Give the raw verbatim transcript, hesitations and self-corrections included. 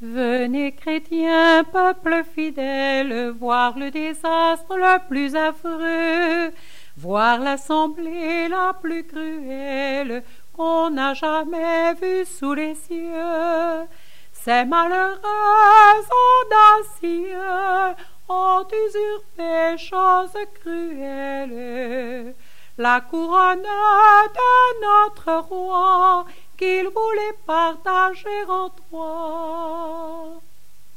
Venez, chrétiens, peuple fidèle, voir le désastre le plus affreux, voir l'assemblée la plus cruelle qu'on n'a jamais vue sous les cieux. Ces malheureux audacieux ont usurpé chose cruelle, la couronne de notre roi qu'ils voulaient partager en trois.